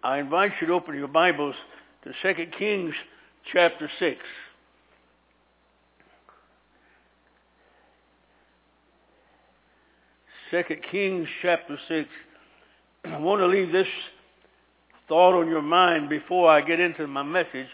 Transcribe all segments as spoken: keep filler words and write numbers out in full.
I invite you to open your Bibles to Second Kings chapter six. Second Kings chapter six. I want to leave this thought on your mind before I get into my message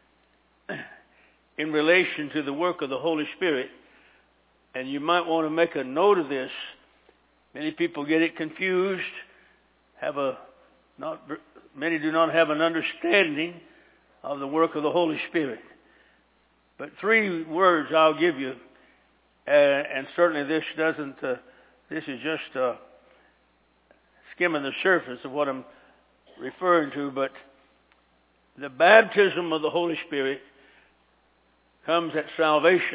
in relation to the work of the Holy Spirit. And you might want to make a note of this. Many people get it confused, have a not many do not have an understanding of the work of the Holy Spirit. But three words I'll give you, uh, and certainly this doesn't. Uh, this is just uh, skimming the surface of what I'm referring to. But the baptism of the Holy Spirit comes at salvation.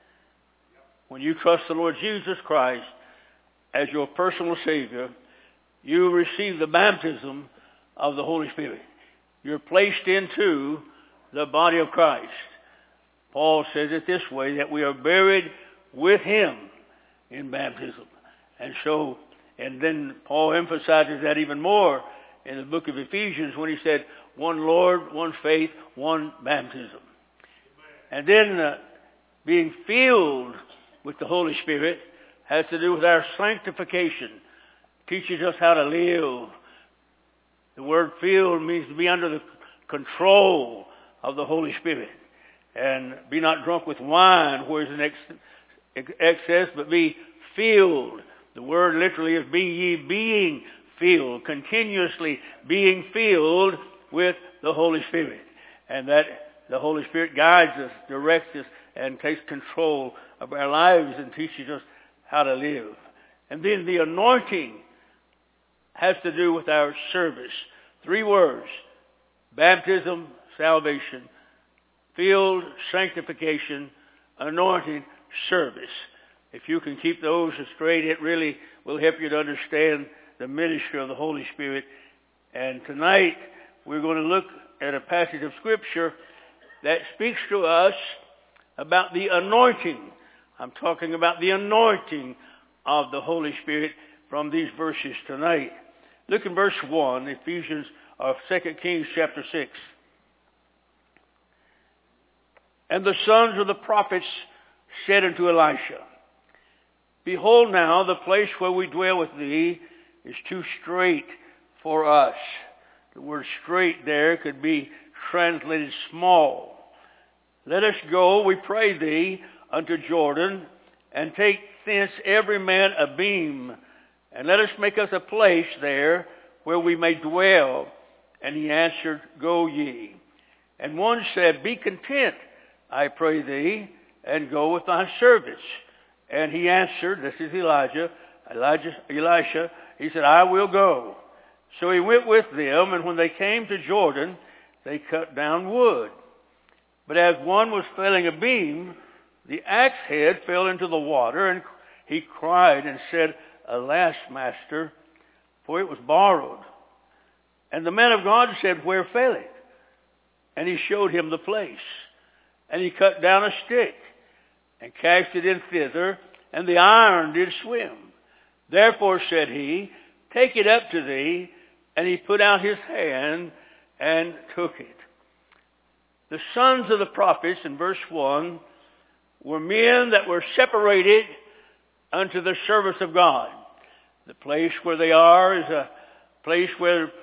When you trust the Lord Jesus Christ as your personal Savior, you receive the baptism of the Holy Spirit. You're placed into the body of Christ. Paul says it this way, that we are buried with Him in baptism. And so, and then Paul emphasizes that even more in the book of Ephesians when he said, one Lord, one faith, one baptism. And then uh, being filled with the Holy Spirit has to do with our sanctification. Teaches us how to live. The word filled means to be under the control of the Holy Spirit. And be not drunk with wine, where is an ex- excess, but be filled. The word literally is be ye being filled, continuously being filled with the Holy Spirit. And that the Holy Spirit guides us, directs us, and takes control of our lives and teaches us how to live. And then the anointing has to do with our service. Three words: baptism, salvation, filled, sanctification, anointing, service. If you can keep those straight, it really will help you to understand the ministry of the Holy Spirit. And tonight we're going to look at a passage of Scripture that speaks to us about the anointing. I'm talking about the anointing of the Holy Spirit from these verses tonight. Look in verse one, Ephesians of Second Kings chapter six. And the sons of the prophets said unto Elisha, Behold now, the place where we dwell with thee is too strait for us. The word strait there could be translated small. Let us go, we pray thee, unto Jordan, and take thence every man a beam, and let us make us a place there where we may dwell. And he answered, Go ye. And one said, Be content, I pray thee, and go with thy servants. And he answered, this is Elijah, Elijah, Elisha, he said, I will go. So he went with them, and when they came to Jordan, they cut down wood. But as one was felling a beam, the axe head fell into the water, and he cried and said, Alas, master, for it was borrowed. And the man of God said, Where fell it? And he showed him the place. And he cut down a stick, and cast it in thither, and the iron did swim. Therefore said he, Take it up to thee. And he put out his hand, and took it. The sons of the prophets, in verse one, were men that were separated unto the service of God. The place where they are is a place where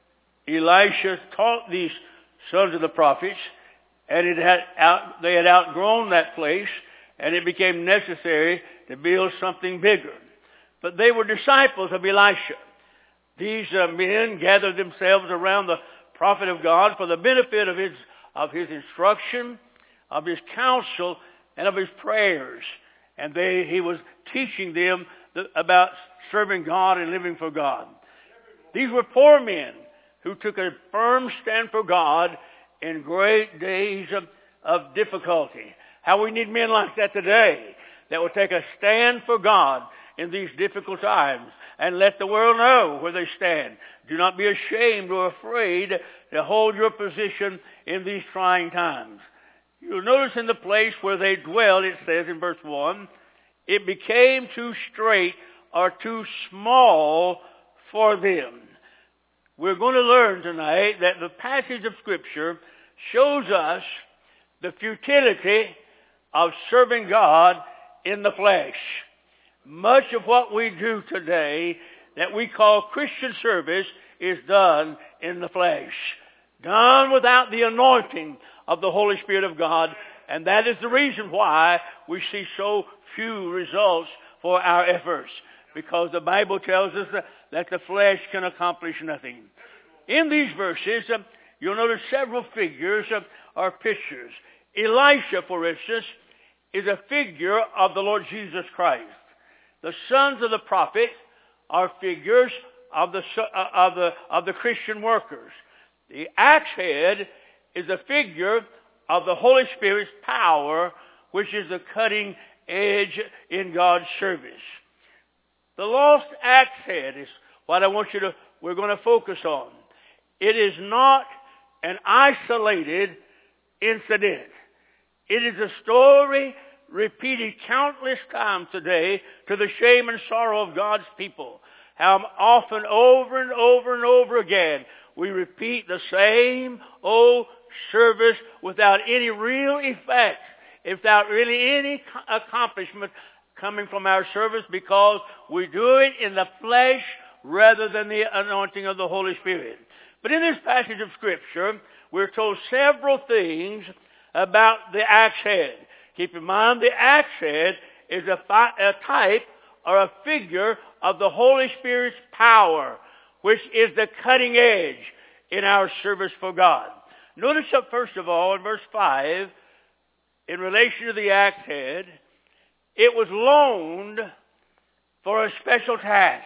Elisha taught these sons of the prophets, and it had out, they had outgrown that place, and it became necessary to build something bigger. But they were disciples of Elisha. These uh, men gathered themselves around the prophet of God for the benefit of his of his instruction, of his counsel, and of his prayers. And they he was teaching them the, about serving God and living for God. These were poor men who took a firm stand for God in great days of, of difficulty. How we need men like that today, that will take a stand for God in these difficult times and let the world know where they stand. Do not be ashamed or afraid to hold your position in these trying times. You'll notice in the place where they dwelled, it says in verse one, it became too strait or too small for them. we're going to learn tonight that the passage of Scripture shows us the futility of serving God in the flesh. Much of what we do today that we call Christian service is done in the flesh, done without the anointing of the Holy Spirit of God, and that is the reason why we see so few results for our efforts, because the Bible tells us that, that the flesh can accomplish nothing. In these verses, uh, you'll notice several figures uh, or pictures. Elisha, for instance, is a figure of the Lord Jesus Christ. The sons of the prophet are figures of the uh, of the of the Christian workers. The axe head is a figure of the Holy Spirit's power, which is the cutting edge in God's service. The lost axe head is what I want you to, we're going to focus on. It is not an isolated incident. It is a story repeated countless times today to the shame and sorrow of God's people. How often over and over and over again we repeat the same old service without any real effect, without really any accomplishment coming from our service, because we do it in the flesh rather than the anointing of the Holy Spirit. But in this passage of Scripture, we're told several things about the axe head. Keep in mind, the axe head is a, fi- a type or a figure of the Holy Spirit's power, which is the cutting edge in our service for God. Notice up first of all in verse five, in relation to the axe head, it was loaned for a special task.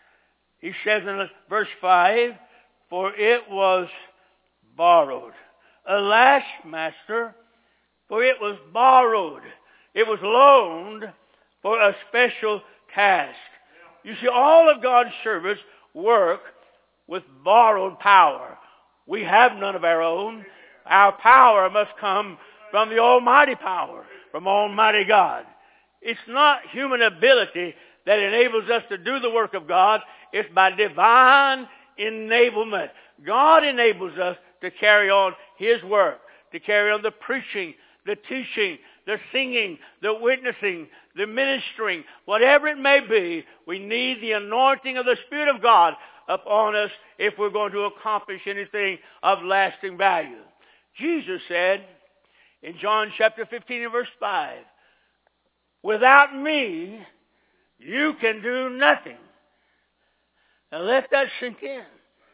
He says in verse five, for it was borrowed. Alas, master, for it was borrowed. It was loaned for a special task. You see, all of God's service work with borrowed power. We have none of our own. Our power must come from the almighty power, from Almighty God. It's not human ability that enables us to do the work of God. It's by divine enablement. God enables us to carry on His work, to carry on the preaching, the teaching, the singing, the witnessing, the ministering, whatever it may be. We need the anointing of the Spirit of God upon us if we're going to accomplish anything of lasting value. Jesus said in John chapter fifteen and verse five, without me, you can do nothing. Now let that sink in.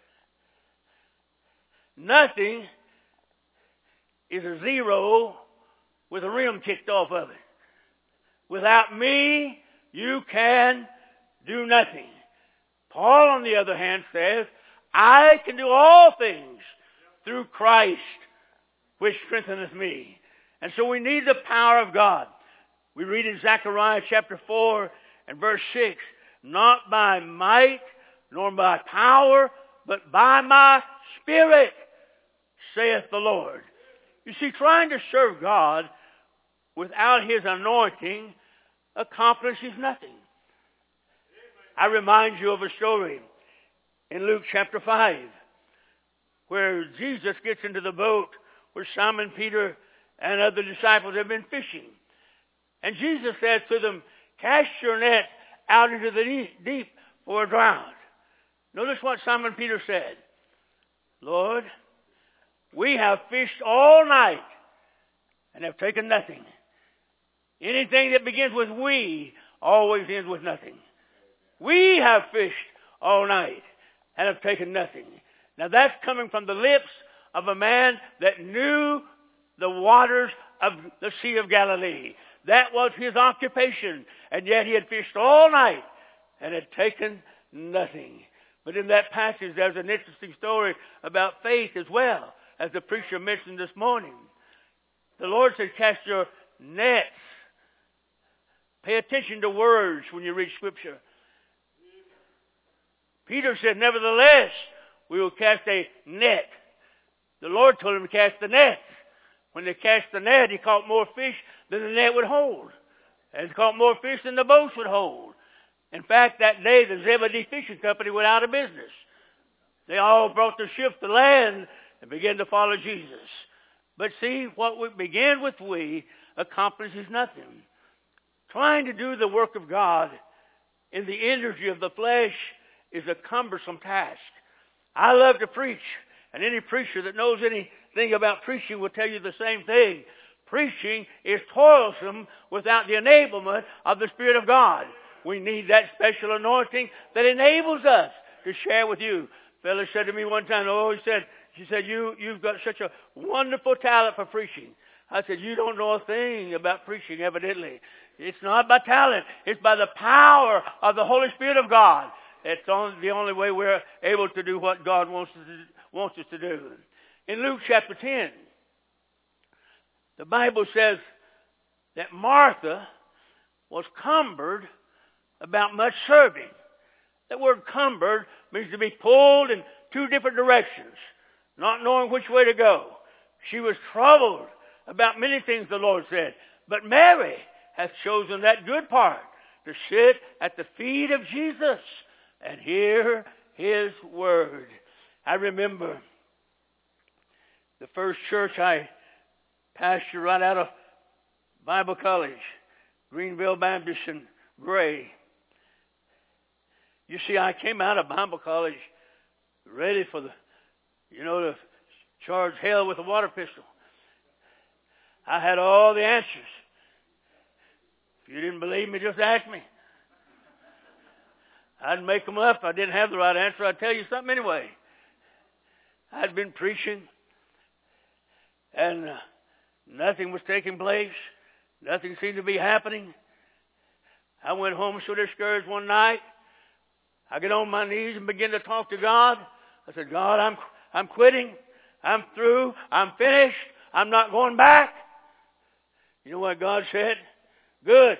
Nothing is a zero with a rim kicked off of it. Without me, you can do nothing. Paul, on the other hand, says, I can do all things through Christ, which strengtheneth me. And so we need the power of God. We read in Zechariah chapter four and verse six, not by might nor by power, but by my Spirit, saith the Lord. You see, trying to serve God without His anointing accomplishes nothing. I remind you of a story in Luke chapter five, where Jesus gets into the boat where Simon Peter and other disciples have been fishing. And Jesus said to them, cast your net out into the deep for a draught. Notice what Simon Peter said. Lord, we have fished all night and have taken nothing. Anything that begins with we always ends with nothing. We have fished all night and have taken nothing. Now that's coming from the lips of a man that knew the waters of the Sea of Galilee. That was his occupation. And yet he had fished all night and had taken nothing. But in that passage there's an interesting story about faith as well, as the preacher mentioned this morning. The Lord said, cast your nets. Pay attention to words when you read Scripture. Peter said, nevertheless, we will cast a net. The Lord told him to cast the net. When they cast the net, he caught more fish than the net would hold. And he caught more fish than the boats would hold. In fact, that day, the Zebedee Fishing Company went out of business. They all brought the ship to land and began to follow Jesus. But see, what we begin with we accomplishes nothing. Trying to do the work of God in the energy of the flesh is a cumbersome task. I love to preach, and any preacher that knows anything about preaching will tell you the same thing. Preaching is toilsome without the enablement of the Spirit of God. We need that special anointing that enables us to share with you. A fellow said to me one time, oh, he said, she said, you, you've got such a wonderful talent for preaching. I said, you don't know a thing about preaching, evidently. It's not by talent. It's by the power of the Holy Spirit of God. It's on, the only way we're able to do what God wants us to, wants us to do. In Luke chapter ten, the Bible says that Martha was cumbered about much serving. That word cumbered means to be pulled in two different directions, not knowing which way to go. She was troubled about many things, the Lord said. But Mary hath chosen that good part, to sit at the feet of Jesus and hear his word. I remember the first church I pastored right out of Bible College, Greenville Baptist in Gray. You see, I came out of Bible College ready for the, you know, to charge hell with a water pistol. I had all the answers. If you didn't believe me, just ask me. I'd make them up. If I didn't have the right answer, I'd tell you something anyway. I'd been preaching, and uh, nothing was taking place. Nothing seemed to be happening. I went home so discouraged one night. I get on my knees and begin to talk to God. I said, God, I'm I'm quitting. I'm through. I'm finished. I'm not going back. You know what God said? Good.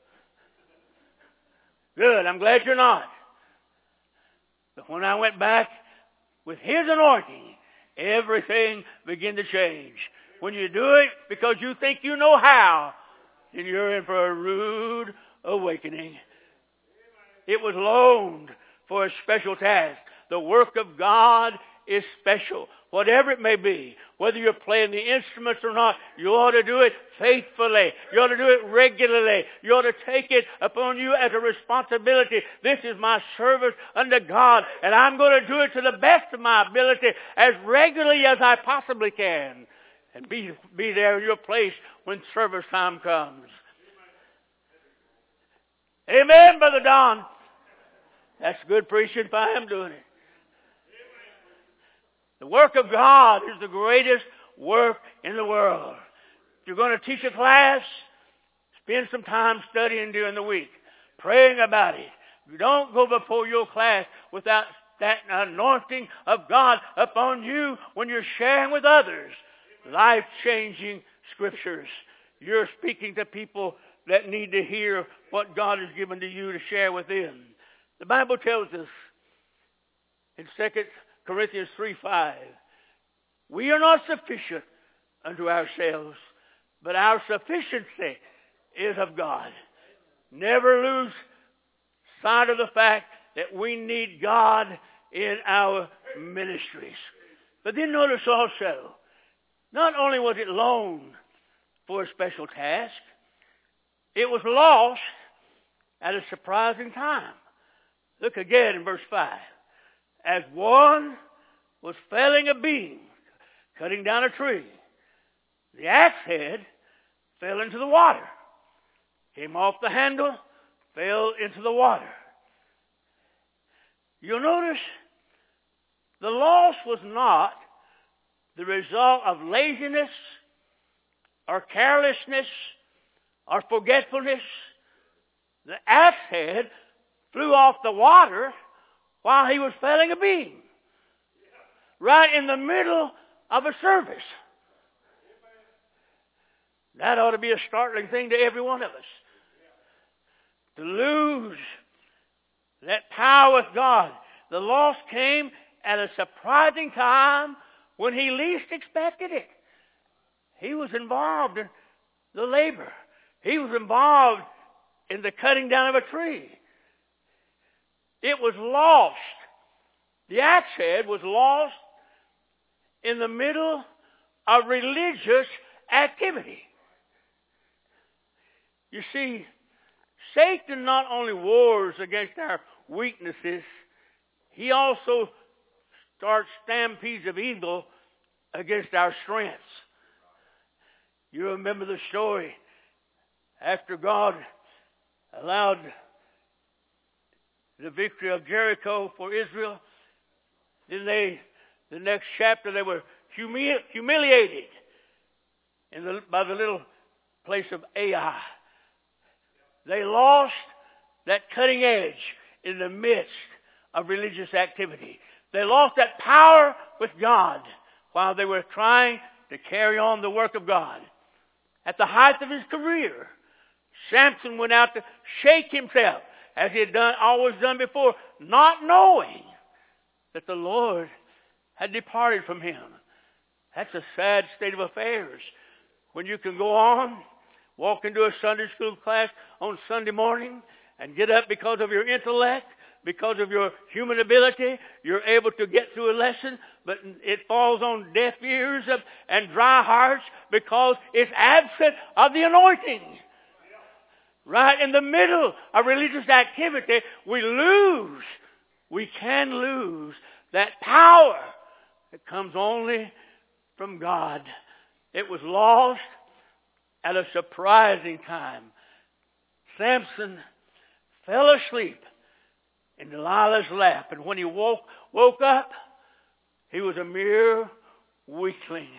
Good. I'm glad you're not. But when I went back with his anointing, everything began to change. When you do it because you think you know how, then you're in for a rude awakening. It was loaned for a special task. The work of God is special. Whatever it may be, whether you're playing the instruments or not, you ought to do it faithfully. You ought to do it regularly. You ought to take it upon you as a responsibility. This is my service unto God, and I'm going to do it to the best of my ability as regularly as I possibly can. And be, be there in your place when service time comes. Amen, Brother Don. That's good preaching if I am doing it. The work of God is the greatest work in the world. If you're going to teach a class, spend some time studying during the week, praying about it. You don't go before your class without that anointing of God upon you when you're sharing with others life-changing scriptures. You're speaking to people that need to hear what God has given to you to share with them. The Bible tells us in Second Corinthians three five, we are not sufficient unto ourselves, but our sufficiency is of God. Never lose sight of the fact that we need God in our ministries. But then notice also, not only was it loaned for a special task, it was lost at a surprising time. Look again in verse five. As one was felling a beam, cutting down a tree, the axe head fell into the water, came off the handle, fell into the water. You'll notice the loss was not the result of laziness or carelessness or forgetfulness. The axe head flew off the water while he was felling a beam, right in the middle of a service. That ought to be a startling thing to every one of us. To lose that power with God. The loss came at a surprising time when he least expected it. He was involved in the labor. He was involved in the cutting down of a tree. It was lost The axe head was lost in the middle of religious activity. You see, Satan not only wars against our weaknesses, he also starts stampedes of evil against our strengths. You remember the story after God allowed the victory of Jericho for Israel. Then they, the next chapter, they were humi- humiliated in the, by the little place of Ai. They lost that cutting edge in the midst of religious activity. They lost that power with God while they were trying to carry on the work of God. At the height of his career, Samson went out to shake himself, as he had done, always done before, not knowing that the Lord had departed from him. That's a sad state of affairs. When you can go on, walk into a Sunday school class on Sunday morning, and get up because of your intellect, because of your human ability, you're able to get through a lesson, but it falls on deaf ears and dry hearts because it's absent of the anointing. Right in the middle of religious activity, we lose, we can lose that power that comes only from God. It was lost at a surprising time. Samson fell asleep in Delilah's lap, and when he woke, woke up, he was a mere weakling.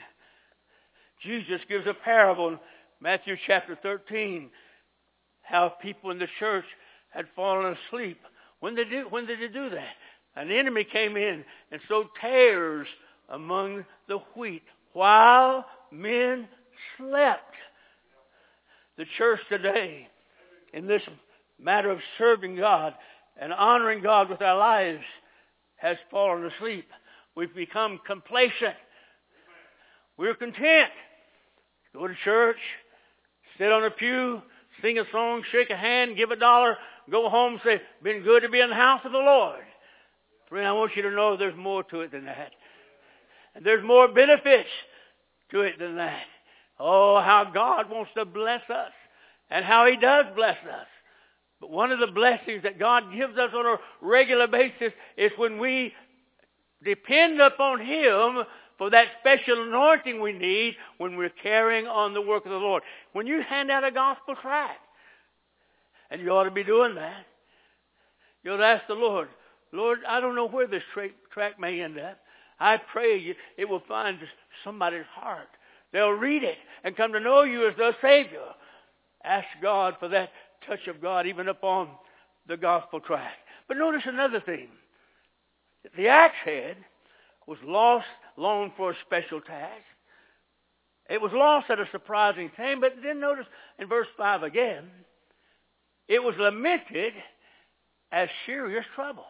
Jesus gives a parable in Matthew chapter thirteen, how people in the church had fallen asleep. When did, they, when did they do that? An enemy came in and sowed tares among the wheat while men slept. The church today, in this matter of serving God and honoring God with our lives, has fallen asleep. We've become complacent. We're content. Go to church, sit on a pew, sing a song, shake a hand, give a dollar, go home, say, been good to be in the house of the Lord. Friend, I want you to know there's more to it than that. And there's more benefits to it than that. Oh, how God wants to bless us, and how he does bless us. But one of the blessings that God gives us on a regular basis is when we depend upon him for that special anointing we need when we're carrying on the work of the Lord. When you hand out a gospel tract, and you ought to be doing that, you ought to ask the Lord, Lord, I don't know where this tra- tract may end up. I pray it will find somebody's heart. They'll read it and come to know you as their Savior. Ask God for that touch of God even upon the gospel tract. But notice another thing. The axe head was lost long for a special task. It was lost at a surprising time, but then notice in verse five again, it was lamented as serious trouble.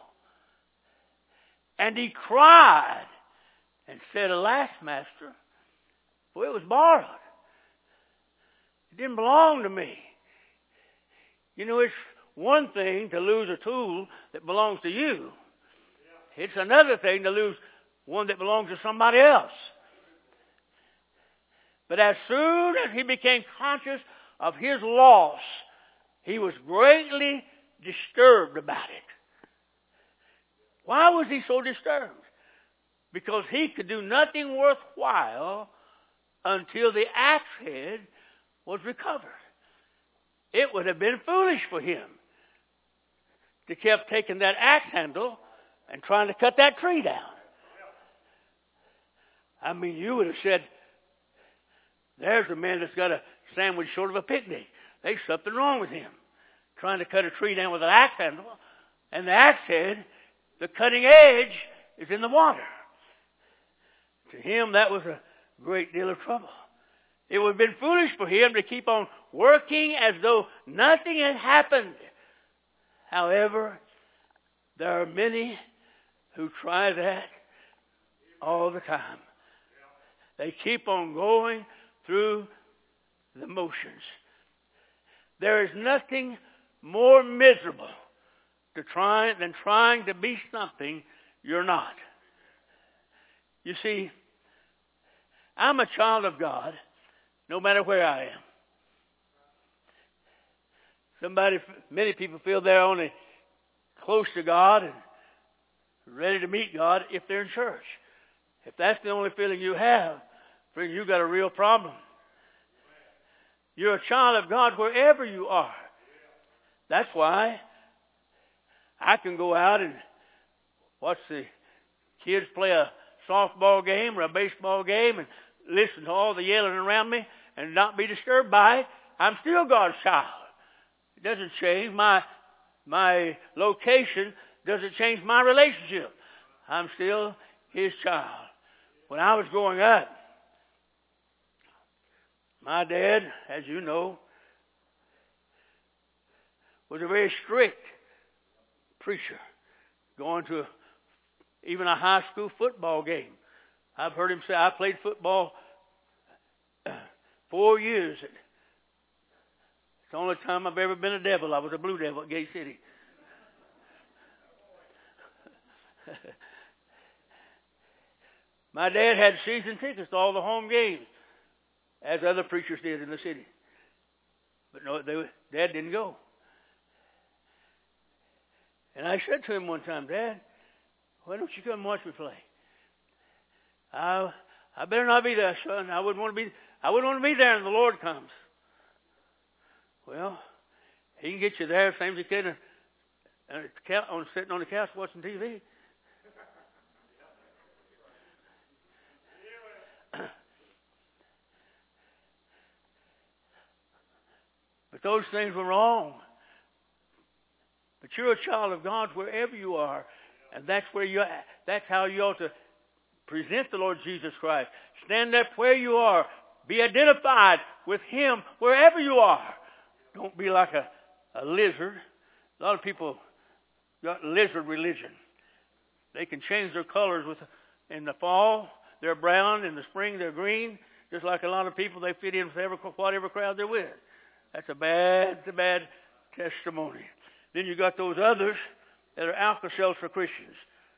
And he cried and said, Alas, master, for it was borrowed. It didn't belong to me. You know, it's one thing to lose a tool that belongs to you. It's another thing to lose one that belongs to somebody else. But as soon as he became conscious of his loss, he was greatly disturbed about it. Why was he so disturbed? Because he could do nothing worthwhile until the axe head was recovered. It would have been foolish for him to keep taking that axe handle and trying to cut that tree down. I mean, you would have said, there's a man that's got a sandwich short of a picnic. There's something wrong with him. Trying to cut a tree down with an axe handle, and the axe head, the cutting edge, is in the water. To him, that was a great deal of trouble. It would have been foolish for him to keep on working as though nothing had happened. However, there are many who try that all the time. They keep on going through the motions. There is nothing more miserable to try than trying to be something you're not. You see, I'm a child of God no matter where I am. Somebody, many people feel they're only close to God and ready to meet God if they're in church. If that's the only feeling you have, friend, you've got a real problem. You're a child of God wherever you are. That's why I can go out and watch the kids play a softball game or a baseball game and listen to all the yelling around me and not be disturbed by it. I'm still God's child. It doesn't change my my location, doesn't change my relationship. I'm still His child. When I was growing up, my dad, as you know, was a very strict preacher, going to even a high school football game. I've heard him say, I played football four years. It's the only time I've ever been a devil. I was a blue devil at Gate City. My dad had season tickets to all the home games, as other preachers did in the city. But no, they, Dad didn't go. And I said to him one time, Dad, why don't you come and watch me play? I I better not be there, son. I wouldn't want to be I wouldn't want to be there when the Lord comes. Well, He can get you there, same as He can uh, on sitting on the couch watching T V. But those things were wrong. But you're a child of God wherever you are, and that's where you. That's how you ought to present the Lord Jesus Christ. Stand up where you are. Be identified with Him wherever you are. Don't be like a, a lizard. A lot of people got lizard religion. They can change their colors with in the fall. They're brown. In the spring, they're green. Just like a lot of people, they fit in with whatever crowd they're with. That's a bad, a bad testimony. Then you got those others that are Alka-Seltzer Christians.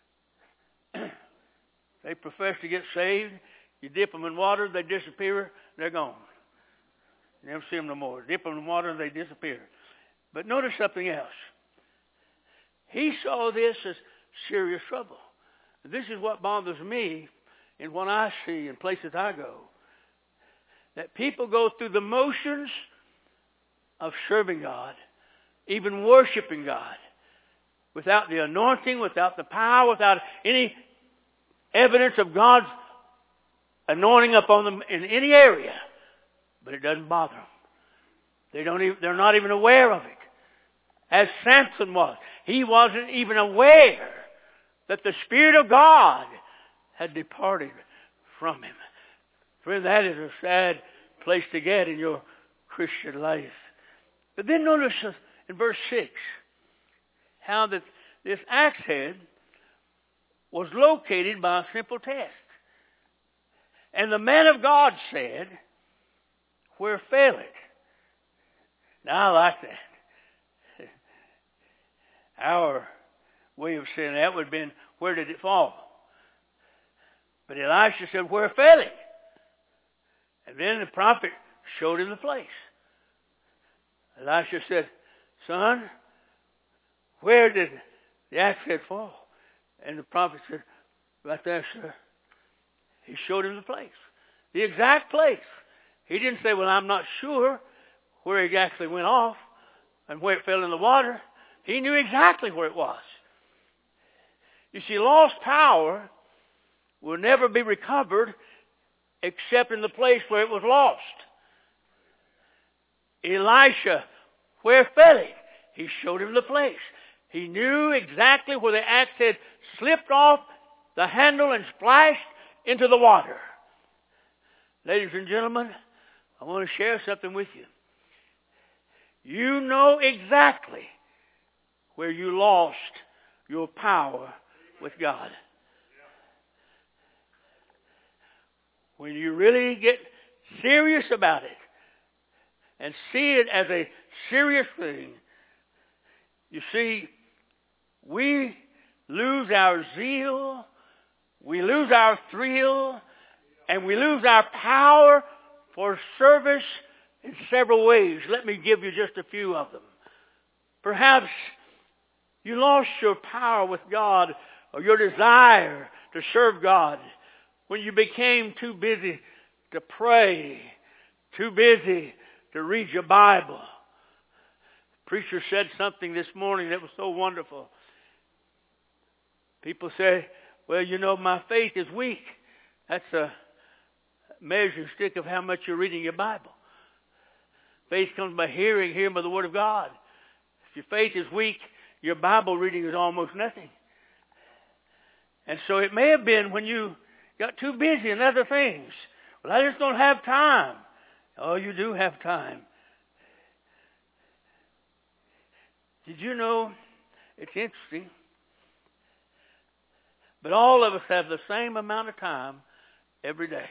They profess to get saved. You dip them in water, they disappear, they're gone. You never see them no more. Dip them in water and they disappear. But notice something else. He saw this as serious trouble. This is what bothers me in what I see in places I go. That people go through the motions of serving God, even worshiping God, without the anointing, without the power, without any evidence of God's anointing upon them in any area. But it doesn't bother them. They don't even, they're not even aware of it. As Samson was. He wasn't even aware that the Spirit of God had departed from him. Friend, that is a sad place to get in your Christian life. But then notice in verse six how that this axe head was located by a simple test. And the man of God said, where fell it? Now I like that. Our way of saying that would have been, where did it fall? But Elisha said, where fell it? And then the prophet showed him the place. Elisha said, son, where did the axe head fall? And the prophet said, right there, sir. He showed him the place. The exact place. He didn't say, well, I'm not sure where it actually went off and where it fell in the water. He knew exactly where it was. You see, lost power will never be recovered except in the place where it was lost. Elisha, where fell it? He showed him the place. He knew exactly where the axe had slipped off the handle and splashed into the water. Ladies and gentlemen, I want to share something with you. You know exactly where you lost your power with God. When you really get serious about it and see it as a serious thing, you see, we lose our zeal, we lose our thrill, and we lose our power for service in several ways. Let me give you just a few of them. Perhaps you lost your power with God or your desire to serve God when you became too busy to pray, too busy to read your Bible. The preacher said something this morning that was so wonderful. People say, well, you know, my faith is weak. That's a measuring stick of how much you're reading your Bible. Faith comes by hearing, hearing by the Word of God. If your faith is weak, your Bible reading is almost nothing. And so it may have been when you got too busy in other things. Well, I just don't have time. Oh, you do have time. Did you know, it's interesting, but all of us have the same amount of time every day.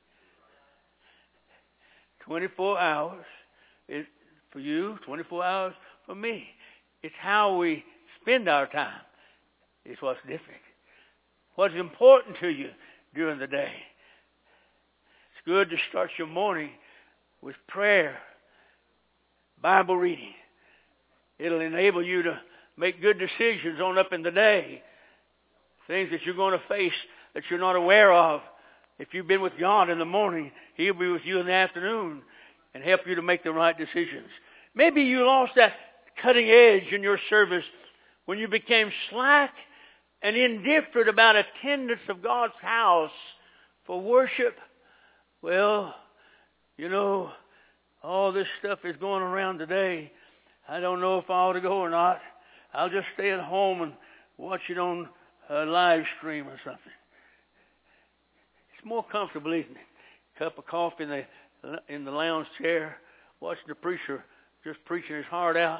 twenty-four hours is for you, twenty-four hours for me. It's how we spend our time is what's different. What's important to you during the day. It's good to start your morning with prayer, Bible reading. It'll enable you to make good decisions on up in the day. Things that you're going to face that you're not aware of. If you've been with God in the morning, He'll be with you in the afternoon and help you to make the right decisions. Maybe you lost that cutting edge in your service when you became slack and indifferent about attendance of God's house for worship. Well, you know, all this stuff is going around today. I don't know if I ought to go or not. I'll just stay at home and watch it on a live stream or something. It's more comfortable, isn't it? Cup of coffee in the in the lounge chair, watching the preacher just preaching his heart out.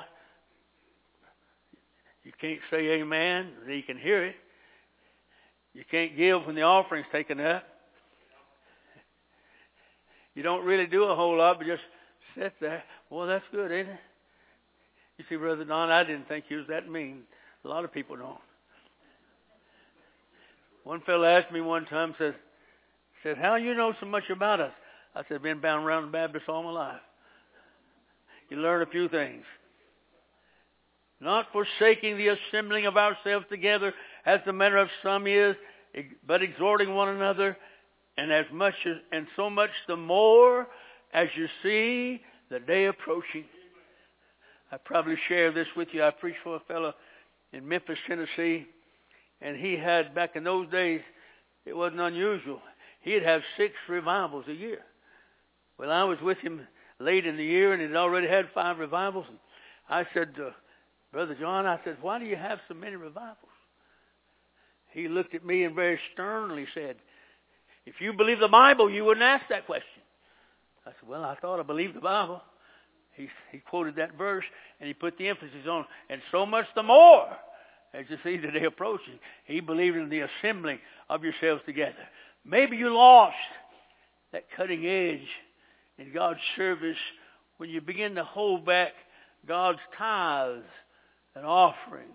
You can't say amen, you can hear it. You can't give when the offering's taken up. You don't really do a whole lot, but just sit there. Well, that's good, ain't it? You see, Brother Don, I didn't think he was that mean. A lot of people don't. One fellow asked me one time, said, said, how you know so much about us? I said, been bound around the Baptist all my life. You learn a few things. Not forsaking the assembling of ourselves together, as the manner of some is, but exhorting one another, and as much as, and so much the more as you see the day approaching. I probably share this with you. I preached for a fellow in Memphis, Tennessee, and he had, back in those days, it wasn't unusual. He'd have six revivals a year. Well, I was with him late in the year, and he'd already had five revivals. And I said, uh, Brother John, I said, why do you have so many revivals? He looked at me and very sternly said, if you believe the Bible, you wouldn't ask that question. I said, well, I thought I believed the Bible. He, he quoted that verse, and he put the emphasis on, and so much the more, as you see the day approaching. He believed in the assembling of yourselves together. Maybe you lost that cutting edge in God's service when you begin to hold back God's tithes and offerings.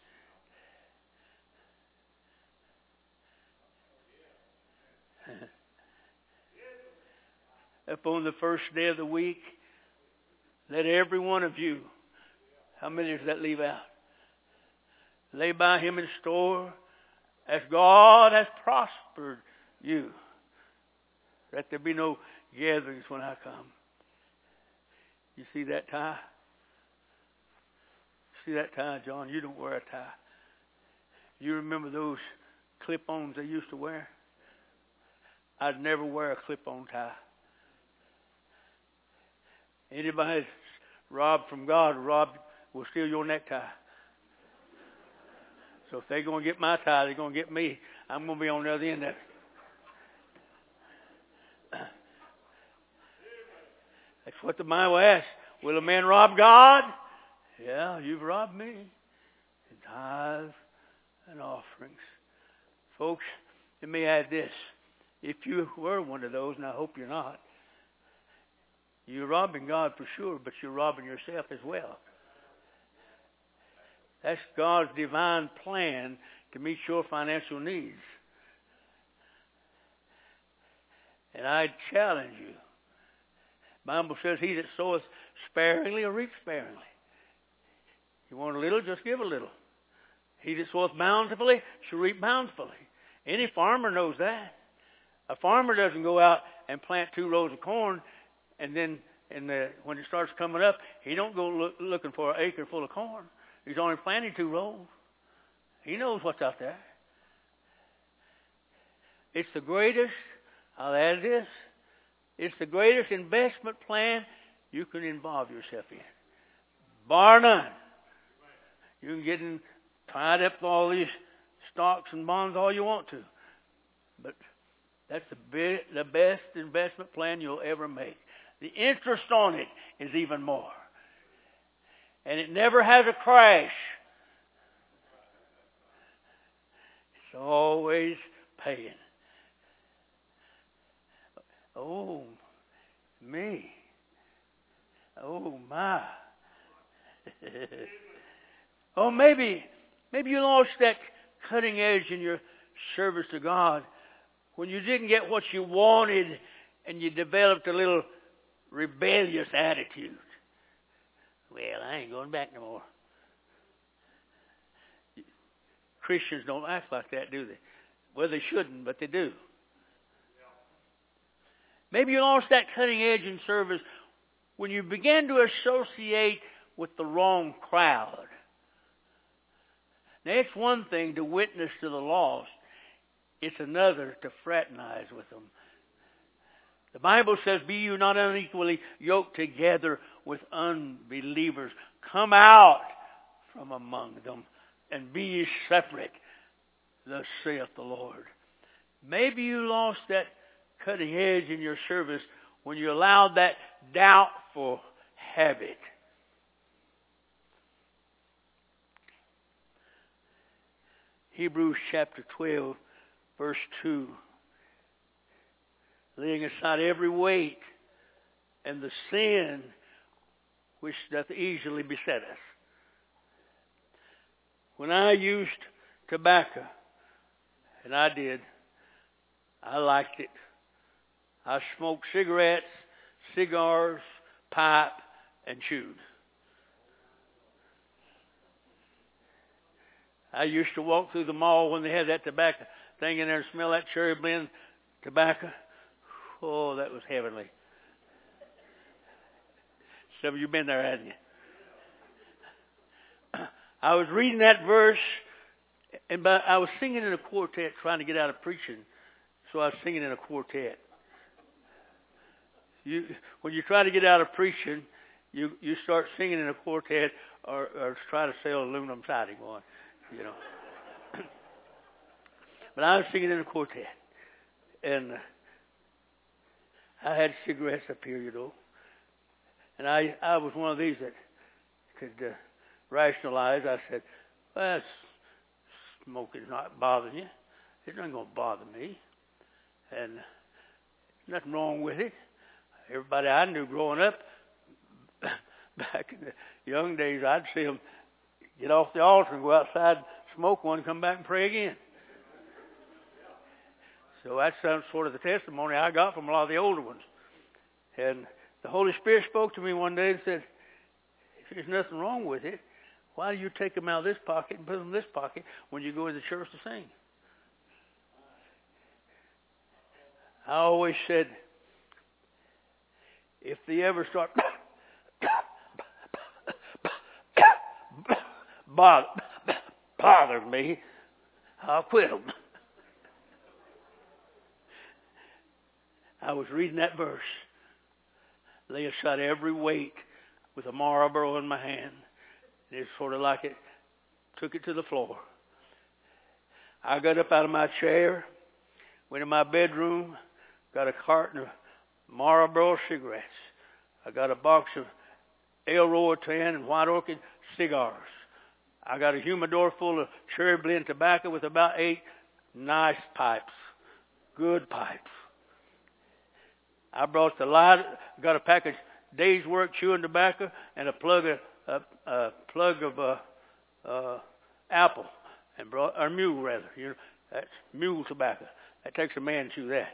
Up on the first day of the week, let every one of you, how many does that leave out? Lay by Him in store as God has prospered you. Let there be no gatherings when I come. You see that tie? See that tie, John? You don't wear a tie. You remember those clip-ons they used to wear? I'd never wear a clip-on tie. Anybody that's robbed from God, robbed will steal your necktie. So if they're going to get my tie, they're going to get me. I'm going to be on the other end of it. That's what the Bible asks. Will a man rob God? Yeah, you've robbed me. In tithes and offerings. Folks, let me add this. If you were one of those, and I hope you're not, you're robbing God for sure, but you're robbing yourself as well. That's God's divine plan to meet your financial needs. And I challenge you. The Bible says, he that soweth sparingly will reap sparingly. You want a little, just give a little. He that soweth bountifully shall reap bountifully. Any farmer knows that. A farmer doesn't go out and plant two rows of corn, and then in the, when it starts coming up, he don't go look, looking for an acre full of corn. He's only planting two rows. He knows what's out there. It's the greatest, I'll add this, it's the greatest investment plan you can involve yourself in. Bar none. You can get in, tied up with all these stocks and bonds all you want to. But that's the, be, the best investment plan you'll ever make. The interest on it is even more. And it never has a crash. It's always paying. Oh, me. Oh, my. Oh, maybe, maybe you lost that cutting edge in your service to God when you didn't get what you wanted and you developed a little rebellious attitude. Well, I ain't going back no more. Christians don't act like that, do they? Well, they shouldn't, but they do. Maybe you lost that cutting edge in service when you began to associate with the wrong crowd. Now, it's one thing to witness to the lost. It's another to fraternize with them. The Bible says, be you not unequally yoked together with unbelievers. Come out from among them and be ye separate, thus saith the Lord. Maybe you lost that cutting edge in your service when you allowed that doubtful habit. Hebrews chapter twelve, verse two. Laying aside every weight and the sin which doth easily beset us. When I used tobacco, and I did, I liked it. I smoked cigarettes, cigars, pipe, and chewed. I used to walk through the mall when they had that tobacco thing in there and smell that cherry blend tobacco. Oh, that was heavenly. Some of you been there, haven't you? I was reading that verse, and I was singing in a quartet, trying to get out of preaching. So I was singing in a quartet. You, when you try to get out of preaching, you you start singing in a quartet, or, or try to sell aluminum siding on, you know. But I was singing in a quartet, and I had cigarettes up here, you know. And I, I was one of these that could uh, rationalize. I said, well, smoking's not bothering you. It's not going to bother me. And nothing wrong with it. Everybody I knew growing up, back in the young days, I'd see them get off the altar and go outside, smoke one, and come back and pray again. So that's sort of the testimony I got from a lot of the older ones. And the Holy Spirit spoke to me one day and said, if there's nothing wrong with it, why do you take them out of this pocket and put them in this pocket when you go to the church to sing? I always said, if they ever start bother, bothering me, I'll quit them. I was reading that verse. Lay aside every weight with a Marlboro in my hand. And it's sort of like it took it to the floor. I got up out of my chair, went in my bedroom, got a carton of Marlboro cigarettes. I got a box of El Royatan and White Orchid cigars. I got a humidor full of cherry blend tobacco with about eight nice pipes, good pipes. I brought the light, got a package day's work chewing tobacco and a plug of a, a plug of uh, uh, apple and brought, or mule rather. You know, that's mule tobacco. That takes a man to chew that.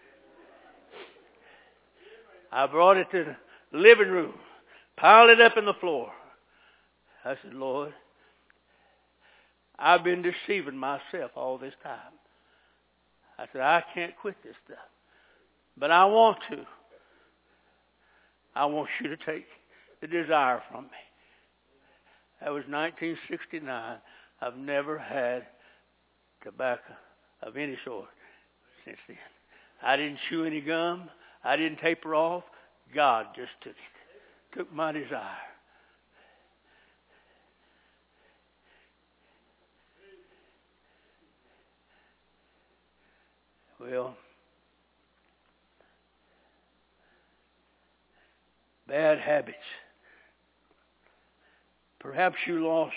I brought it to the living room, piled it up in the floor. I said, Lord, I've been deceiving myself all this time. I said, I can't quit this stuff. But I want to. I want you to take the desire from me. That was nineteen sixty-nine. I've never had tobacco of any sort since then. I didn't chew any gum. I didn't taper off. God just took it. Took my desire. Well, bad habits. Perhaps you lost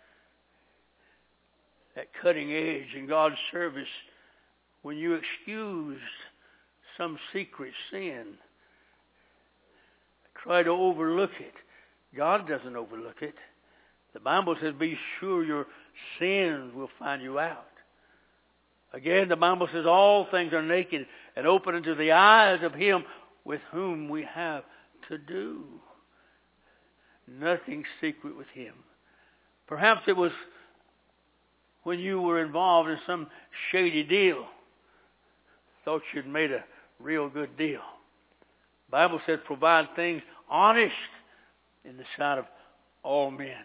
that cutting edge in God's service when you excused some secret sin. Try to overlook it. God doesn't overlook it. The Bible says, be sure your sins will find you out. Again, the Bible says all things are naked and open unto the eyes of Him with whom we have to do. Nothing secret with Him. Perhaps it was when you were involved in some shady deal. Thought you'd made a real good deal. The Bible says provide things honest in the sight of all men.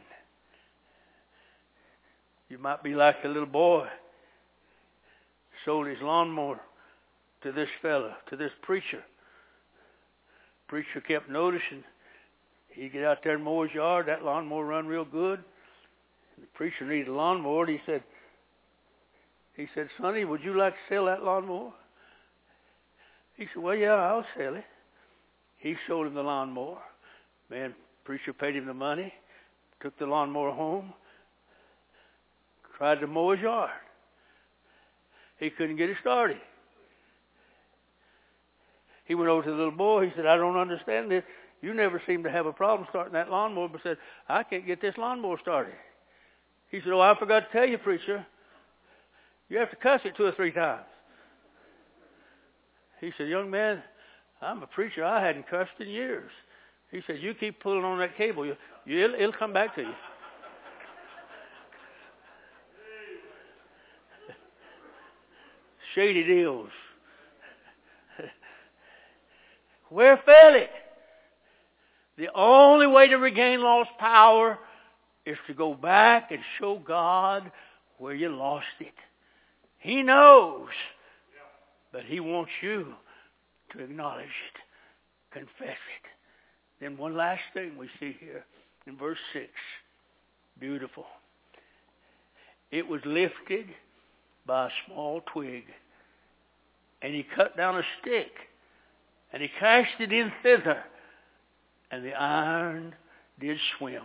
You might be like a little boy. Sold his lawnmower to this fella, to this preacher. Preacher kept noticing. He'd get out there and mow his yard. That lawnmower run real good. The preacher needed a lawnmower. And he said, he said, Sonny, would you like to sell that lawnmower? He said, well, yeah, I'll sell it. He sold him the lawnmower. Man, preacher paid him the money. Took the lawnmower home. Tried to mow his yard. He couldn't get it started. He went over to the little boy. He said, I don't understand this. You never seem to have a problem starting that lawnmower. But said, I can't get this lawnmower started. He said, oh, I forgot to tell you, preacher. You have to cuss it two or three times. He said, young man, I'm a preacher. I hadn't cussed in years. He said, you keep pulling on that cable. You, you, it'll, it'll come back to you. Shady deals. Where fell it? The only way to regain lost power is to go back and show God where you lost it. He knows, but He wants you to acknowledge it, confess it. Then one last thing we see here in verse six. Beautiful. It was lifted by a small twig, and he cut down a stick, and he cast it in thither, and the iron did swim.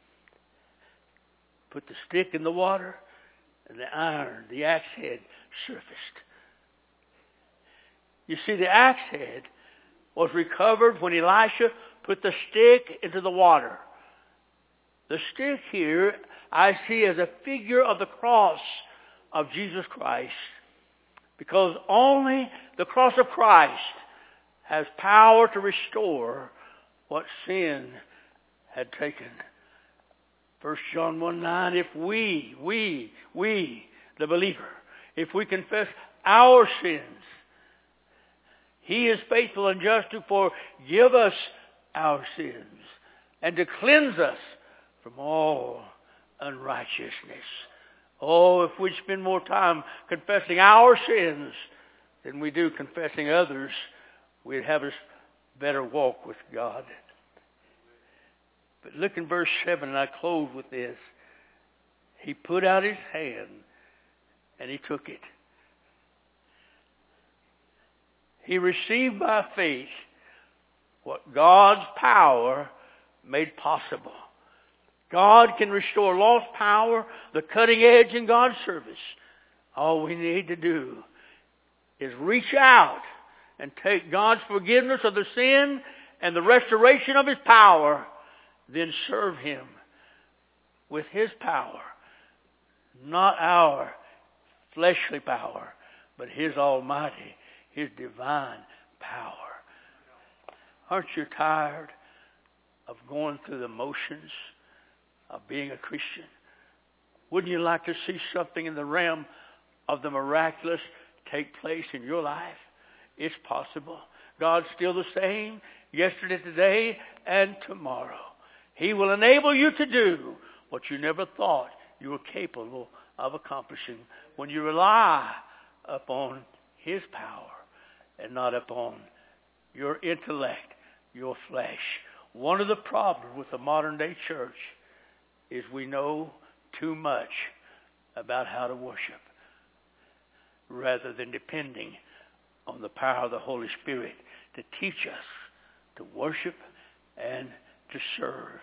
Put the stick in the water, and the iron, the axe head, surfaced. You see, the axe head was recovered when Elisha put the stick into the water. The stick here I see as a figure of the cross of Jesus Christ, because only the cross of Christ has power to restore what sin had taken. First John one nine, if we, we, we, the believer, if we confess our sins, He is faithful and just to forgive us our sins and to cleanse us from all unrighteousness. Oh, if we'd spend more time confessing our sins than we do confessing others, we'd have a better walk with God. But look in verse seven, and I close with this. He put out His hand, and He took it. He received by faith what God's power made possible. God can restore lost power, the cutting edge in God's service. All we need to do is reach out and take God's forgiveness of the sin and the restoration of His power, then serve Him with His power, Not our fleshly power, but His almighty, His divine power. Aren't you tired of going through the motions of being a Christian? Wouldn't you like to see something in the realm of the miraculous take place in your life? It's possible. God's still the same yesterday, today, and tomorrow. He will enable you to do what you never thought you were capable of accomplishing when you rely upon His power and not upon your intellect, your flesh. One of the problems with the modern day church is we know too much about how to worship rather than depending on the power of the Holy Spirit to teach us to worship and to serve.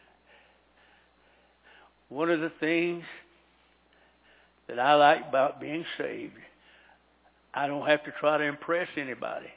One of the things that I like about being saved, I don't have to try to impress anybody.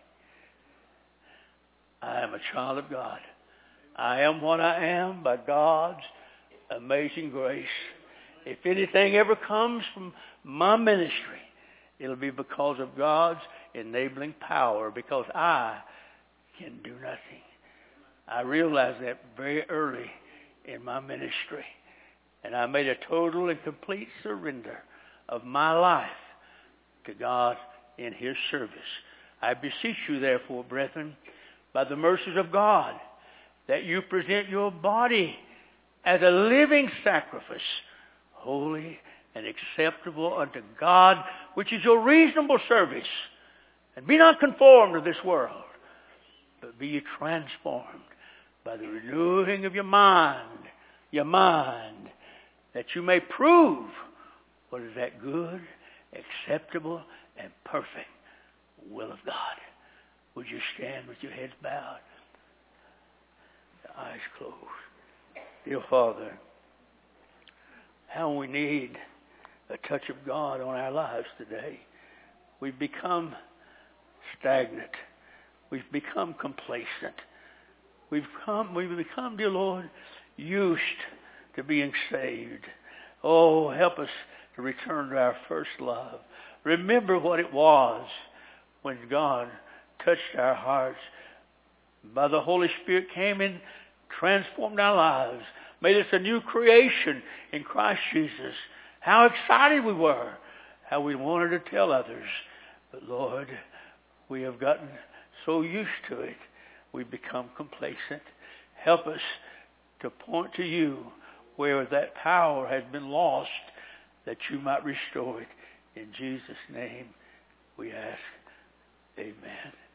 I am a child of God. I am what I am by God's amazing grace. If anything ever comes from my ministry, it'll be because of God's enabling power, because I can do nothing. I realized that very early in my ministry. And I made a total and complete surrender of my life to God in His service. I beseech you, therefore, brethren, by the mercies of God, that you present your body as a living sacrifice, holy and acceptable unto God, which is your reasonable service. And be not conformed to this world, but be ye transformed by the renewing of your mind, your mind, that you may prove what is that good, acceptable, and perfect will of God. Would you stand with your heads bowed, the eyes closed? Dear Father, how we need a touch of God on our lives today. We've become stagnant. We've become complacent. We've come, we've become, dear Lord, used to being saved. Oh, help us to return to our first love. Remember what it was when God touched our hearts. By the Holy Spirit came and transformed our lives, made us a new creation in Christ Jesus. How excited we were, how we wanted to tell others. But Lord, we have gotten so used to it, we've become complacent. Help us to point to you where that power has been lost, that you might restore it. In Jesus' name we ask, amen.